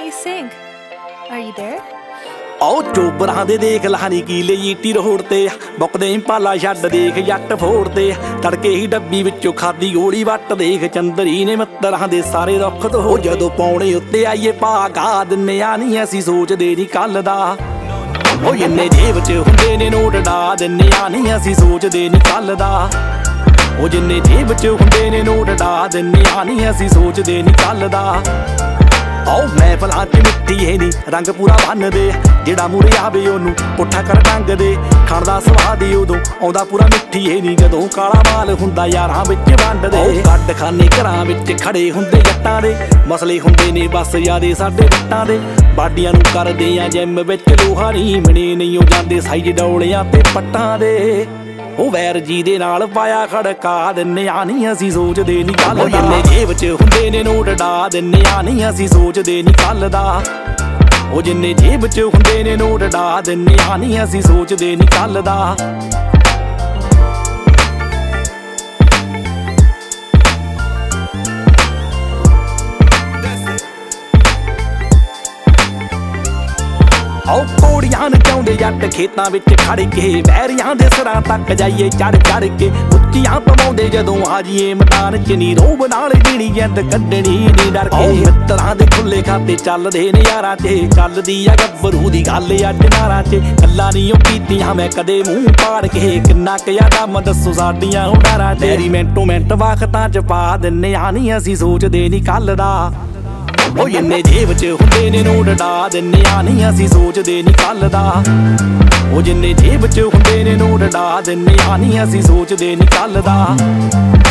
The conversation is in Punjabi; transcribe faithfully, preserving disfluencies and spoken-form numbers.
Hey Singh, are you there? ਆਓ ਚੋਬਰਾਂ ਦੇ ਦੇਖ ਲਹਾਨੀ ਕੀਲੇ ਈਟੀ ਰੋਡ ਤੇ ਬੁੱਕਦੇ ਪਾਲਾ ਛੱਡ ਦੇਖ ਜੱਟ ਫੋੜਦੇ ਤੜਕੇ ਹੀ ਡੱਬੀ ਵਿੱਚੋਂ ਖਾਦੀ ਗੋਲੀ ਵੱਟ ਦੇਖ ਚੰਦਰੀ ਨੇ ਮਿੱਤਰਾਂ ਦੇ ਸਾਰੇ ਰੁੱਖ ਤੋਂ ਜਦੋਂ ਪੌਣੇ ਉੱਤੇ ਆਈਏ ਭਾਗਾ ਦਿੰਨੇ ਆ ਨਹੀਂ ਅਸੀਂ ਸੋਚਦੇ ਨਹੀਂ ਕੱਲ ਦਾ ਉਹ ਇੰਨੇ ਜੇਬ 'ਚ ਹੁੰਦੇ ਨੇ ਨੋਟ ਡਾ ਦਿੰਨੇ ਆ ਨਹੀਂ ਅਸੀਂ ਸੋਚਦੇ ਨਹੀਂ ਕੱਲ ਦਾ ਉਹ ਜਿੰਨੇ ਜੇਬ 'ਚ ਹੁੰਦੇ ਨੇ ਨੋਟ ਡਾ ਦਿੰਨੇ ਆ ਨਹੀਂ ਅਸੀਂ ਸੋਚਦੇ ਨਹੀਂ ਕੱਲ ਦਾ ਆਓ ਮਹਿਫਲਾਂ 'ਚ ਮਿੱਟੀ ਹੈ ਨੀ ਰੰਗ ਪੂਰਾ ਬੰਨਦੇ ਜਿਹੜਾ ਮੂਰੇ ਆਵੇ ਉਹਨੂੰ ਪੁੱਠਾ ਕਰ ਟੰਗ ਦੇ ਖਾਣ ਦਾ ਸਵਾਦ ਹੀ ਉਦੋਂ ਆਉਂਦਾ ਪੂਰਾ ਮਿੱਠੀ ਹੈ ਨੀ ਜਦੋਂ ਕਾਲਾ ਮਾਲ ਹੁੰਦਾ ਯਾਰਾਂ ਵਿੱਚ ਵੰਡਦੇ ਕੱਢ ਖਾਨੇ ਘਰਾਂ ਵਿੱਚ ਖੜੇ ਹੁੰਦੇ ਜੱਟਾਂ ਦੇ ਮਸਲੇ ਹੁੰਦੇ ਨੇ ਬਸ ਯਾਦੇ ਸਾਡੇ ਜੱਟਾਂ ਦੇ ਬਾਡੀਆਂ ਨੂੰ ਕਰਦੇ ਆ ਜਿੰਮ ਵਿੱਚ ਲੋਹਾ ਨਹੀਂ ਮਣੇ ਨਹੀਂ ਉਹ ਜਾਂਦੇ ਸਾਈਜ਼ ਡੌਲਿਆਂ ਤੇ ਪੱਟਾਂ ਦੇ ਉਹ ਵੈਰ ਜੀ ਦੇ ਨਾਲ ਪਾਇਆ ਖੜਕਾ ਦਿੰਨੇ ਆ ਨਹੀਂ ਅਸੀਂ ਸੋਚਦੇ ਨਹੀਂ ਕੱਲ ਦਾ ਜਿੰਨੇ ਜੇਬ 'ਚ ਹੁੰਦੇ ਨੇ ਨੋਟ ਡਾ ਦਿੰਨੇ ਆ ਨਹੀਂ ਅਸੀਂ ਸੋਚਦੇ ਨਹੀਂ ਕੱਲ ਦਾ ਉਹ ਜਿੰਨੇ ਜੇਬ 'ਚ ਹੁੰਦੇ ਨੇ ਨੋਟ ਡਾ ਦਿੰਨੇ ਆ ਨਹੀਂ ਅਸੀਂ ਸੋਚਦੇ ਨਹੀਂ ਕੱਲ ਦਾ ਆਓ ਕੋੜੀਆਂ ਨਚਾਉਂਦੇ ਜੱਟ ਖੇਤਾਂ ਵਿੱਚ ਖੜ ਕੇ ਵੈਰੀਆਂ ਦੇ ਸਰਾਂ ਤੱਕ ਜਾਈਏ ਚੜ ਚੜ ਕੇ ਉੱਚੀਆਂ ਪਵਾਉਂਦੇ ਜਦੋਂ ਆ ਜੀਏ ਮੈਦਾਨ 'ਚ ਨੀ ਰੋਬ ਨਾਲ ਜੀਣੀ ਜਿੰਦ ਕੱਢਣੀ ਨੀ ਡਰ ਕੇ ਮਿੱਤਰਾਂ ਦੇ ਖੁੱਲੇ ਖਾਤੇ ਚੱਲਦੇ ਨੇ ਯਾਰਾਂ 'ਚ ਚੱਲਦੀ ਆ ਗੱਭਰੂ ਦੀ ਗੱਲ ਅੱਜ ਨਾਰਾਂ 'ਚ ਗੱਲਾਂ ਨੀ ਉਹ ਕੀਤੀਆਂ ਮੈਂ ਕਦੇ ਮੂੰਹ ਪਾੜ ਕੇ ਕਿੰਨਾ ਕੁ ਯਾਦਾਂ ਮ ਦੱਸੋ ਸਾਡੀਆਂ ਉਡਾਰਾਂ 'ਚ ਤੇਰੀ ਮਿੰਟੋ ਮਿੰਟ ਵਕਤਾਂ 'ਚ ਪਾ ਦਿੰਨੇ ਆ ਨੀ ਅਸੀਂ ਸੋਚਦੇ ਨੀ ਕੱਲ ਦਾ ਉਹ ਇੰਨੇ ਜੇਬ 'ਚ ਹੁੰਦੇ ਨੇ ਨੋਟ ਡਾ ਦਿੰਨੇ ਆ ਨਹੀਂ ਅਸੀਂ ਸੋਚਦੇ ਨਹੀਂ ਕੱਲ ਦਾ ਉਹ ਜਿੰਨੇ ਜੇਬ 'ਚ ਹੁੰਦੇ ਨੇ ਨੋਟ ਡਾ ਦਿੰਨੇ ਆ ਨਹੀਂ ਅਸੀਂ ਸੋਚਦੇ ਨਹੀਂ ਕੱਲ ਦਾ